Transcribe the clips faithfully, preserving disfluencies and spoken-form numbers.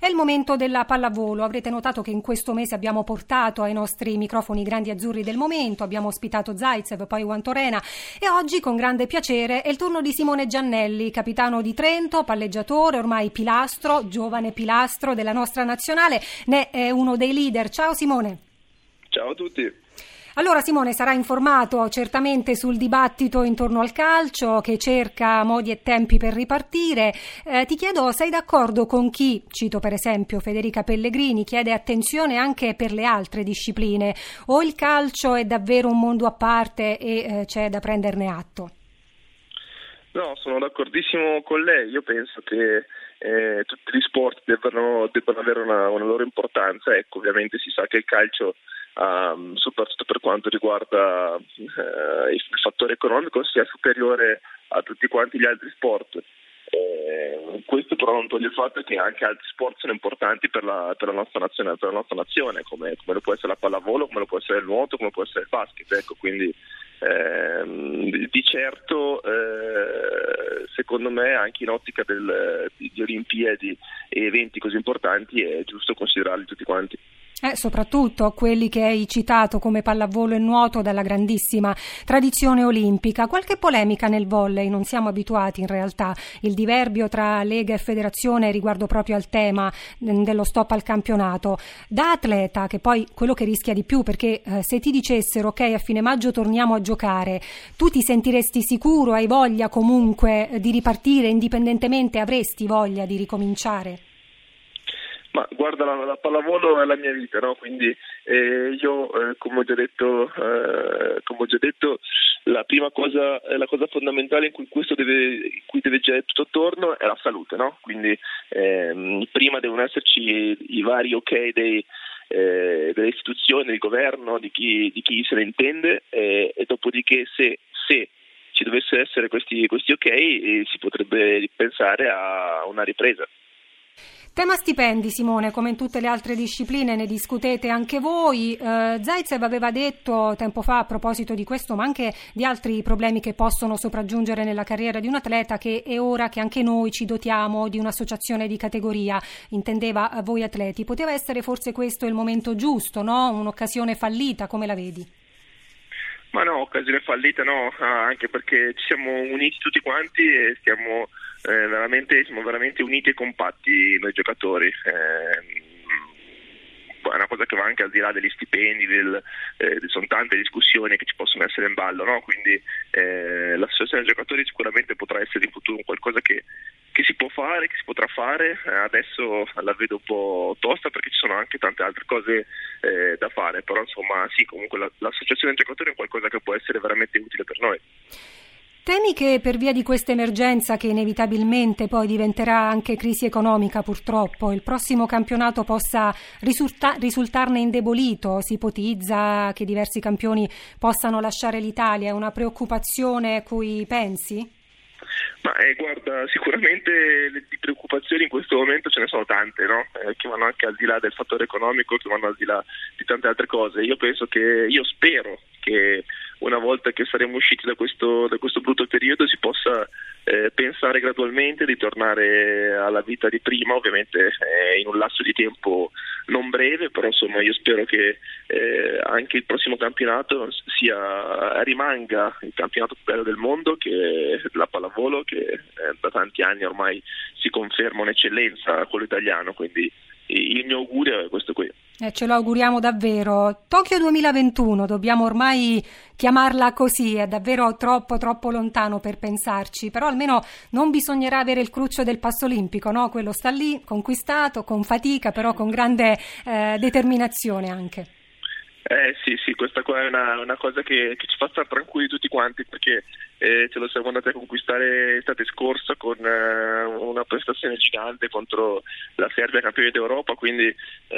È il momento della pallavolo. Avrete notato che in questo mese abbiamo portato ai nostri microfoni i grandi azzurri del momento, abbiamo ospitato Zaitsev, poi Juantorena, e oggi con grande piacere è il turno di Simone Giannelli, capitano di Trento, palleggiatore, ormai pilastro, giovane pilastro della nostra nazionale, ne è uno dei leader. Ciao Simone. Ciao a tutti. Allora Simone sarà informato certamente sul dibattito intorno al calcio che cerca modi e tempi per ripartire. Eh, ti chiedo, sei d'accordo con chi, cito per esempio Federica Pellegrini, chiede attenzione anche per le altre discipline, o il calcio è davvero un mondo a parte e eh, c'è da prenderne atto? No, sono d'accordissimo con lei. Io penso che eh, tutti gli sport debbano, debbano avere una, una loro importanza. Ecco, ovviamente si sa che il calcio, Um, soprattutto per quanto riguarda uh, il fattore economico, sia superiore a tutti quanti gli altri sport. Eh, questo però non toglie il fatto che anche altri sport sono importanti per la, per la nostra nazione, per la nostra nazione come, come lo può essere la pallavolo, come lo può essere il nuoto, come può essere il basket. Ecco, quindi ehm, di certo eh, secondo me anche in ottica del, di, di Olimpiadi e eventi così importanti è giusto considerarli tutti quanti. Eh, soprattutto quelli che hai citato come pallavolo e nuoto dalla grandissima tradizione olimpica. Qualche polemica nel volley, non siamo abituati in realtà, il diverbio tra Lega e Federazione riguardo proprio al tema dello stop al campionato. Da atleta, che poi quello che rischia di più, perché eh, se ti dicessero ok a fine maggio torniamo a giocare, tu ti sentiresti sicuro, hai voglia comunque di ripartire indipendentemente, avresti voglia di ricominciare? Ma guarda, la, la pallavolo è la mia vita, no? Quindi eh, io, eh, come ho già detto, eh, come ho già detto, la prima cosa, la cosa fondamentale in cui questo deve, in cui deve girare tutto attorno è la salute, no? Quindi ehm, prima devono esserci i vari ok dei, eh, delle istituzioni, del governo, di chi, di chi se ne intende, e, e dopodiché se, se ci dovesse essere questi, questi ok eh, si potrebbe pensare a una ripresa. Tema stipendi, Simone, come in tutte le altre discipline ne discutete anche voi. Eh, Zaitsev aveva detto tempo fa a proposito di questo, ma anche di altri problemi che possono sopraggiungere nella carriera di un atleta, che è ora che anche noi ci dotiamo di un'associazione di categoria. Intendeva a voi atleti. Poteva essere forse questo il momento giusto, no? Un'occasione fallita, come la vedi? Ma no, occasione fallita no, anche perché ci siamo uniti tutti quanti e stiamo eh, veramente, siamo veramente uniti e compatti noi giocatori. Eh, è una cosa che va anche al di là degli stipendi, del, eh, sono tante discussioni che ci possono essere in ballo, no? Quindi eh, l'associazione dei giocatori sicuramente potrà essere in futuro qualcosa che, che si può fare, che si potrà fare. Eh, adesso la vedo un po' tosta perché ci sono anche tante altre cose eh, da fare, però insomma sì, comunque la, l'associazione dei giocatori è qualcosa che può essere veramente utile per noi. Temi che per via di questa emergenza, che inevitabilmente poi diventerà anche crisi economica purtroppo, il prossimo campionato possa risulta- risultarne indebolito, si ipotizza che diversi campioni possano lasciare l'Italia, è una preoccupazione a cui pensi? Ma eh, guarda, sicuramente le di preoccupazioni in questo momento ce ne sono tante, no? Eh, che vanno anche al di là del fattore economico, che vanno al di là di tante altre cose. Io penso che, io spero che una volta che saremo usciti da questo, da questo brutto periodo si possa eh, pensare gradualmente di tornare alla vita di prima, ovviamente eh, in un lasso di tempo non breve, però insomma io spero che eh, anche il prossimo campionato sia, rimanga il campionato più bello del mondo, che è la pallavolo, che eh, da tanti anni ormai si conferma un'eccellenza a quello italiano, quindi il mio augurio è questo qui. Eh, ce lo auguriamo davvero. Tokyo duemilaventuno, dobbiamo ormai chiamarla così, è davvero troppo troppo lontano per pensarci, però almeno non bisognerà avere il cruccio del passo olimpico, no? Quello sta lì, conquistato, con fatica, però con grande eh, determinazione anche. Eh sì, sì, questa qua è una, una cosa che, che ci fa stare tranquilli tutti quanti, perché eh, ce lo siamo andati a conquistare l'estate scorsa con eh, una prestazione gigante contro la Serbia campione d'Europa, quindi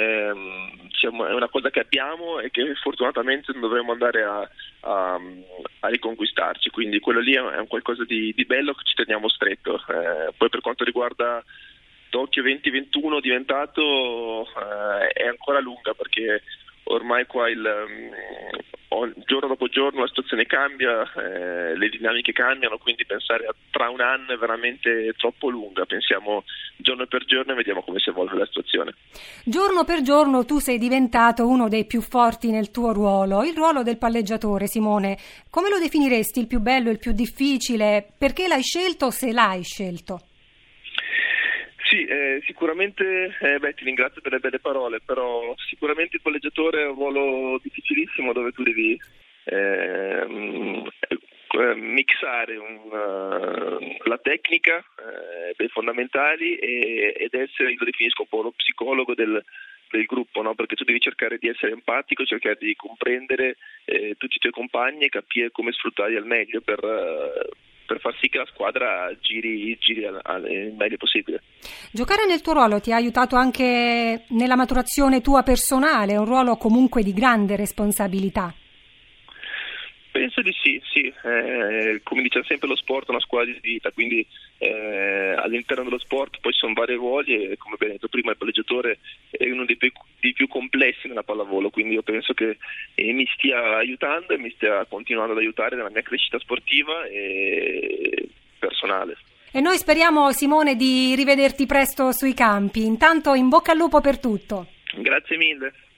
ehm, diciamo, è una cosa che abbiamo e che fortunatamente non dovremo andare a, a, a riconquistarci, quindi quello lì è un qualcosa di, di bello che ci teniamo stretto. Eh, poi per quanto riguarda Tokyo duemilaventuno diventato eh, è ancora lunga, perché ormai qua il, giorno dopo giorno la situazione cambia, eh, le dinamiche cambiano, quindi pensare a tra un anno è veramente troppo lunga. Pensiamo giorno per giorno e vediamo come si evolve la situazione. Giorno per giorno tu sei diventato uno dei più forti nel tuo ruolo, il ruolo del palleggiatore. Simone, come lo definiresti, il più bello, il più difficile? Perché l'hai scelto, se l'hai scelto? Sì, eh, sicuramente, eh, beh, ti ringrazio per le belle parole, però sicuramente il palleggiatore è un ruolo difficilissimo dove tu devi eh, mixare una, la tecnica eh, dei fondamentali e, ed essere, io lo definisco un po' lo psicologo del, del gruppo, no? Perché tu devi cercare di essere empatico, cercare di comprendere eh, tutti i tuoi compagni e capire come sfruttarli al meglio per... Uh, per far sì che la squadra giri, giri al, al, il meglio possibile. Giocare nel tuo ruolo ti ha aiutato anche nella maturazione tua personale, un ruolo comunque di grande responsabilità? Penso di sì, sì. Eh, come dice sempre lo sport è una scuola di vita, quindi eh, all'interno dello sport poi ci sono vari ruoli e come abbiamo detto prima il palleggiatore è uno dei più, dei più complessi nella pallavolo, quindi io penso che eh, mi stia aiutando e mi stia continuando ad aiutare nella mia crescita sportiva e personale. E noi speriamo, Simone, di rivederti presto sui campi. Intanto in bocca al lupo per tutto. Grazie mille.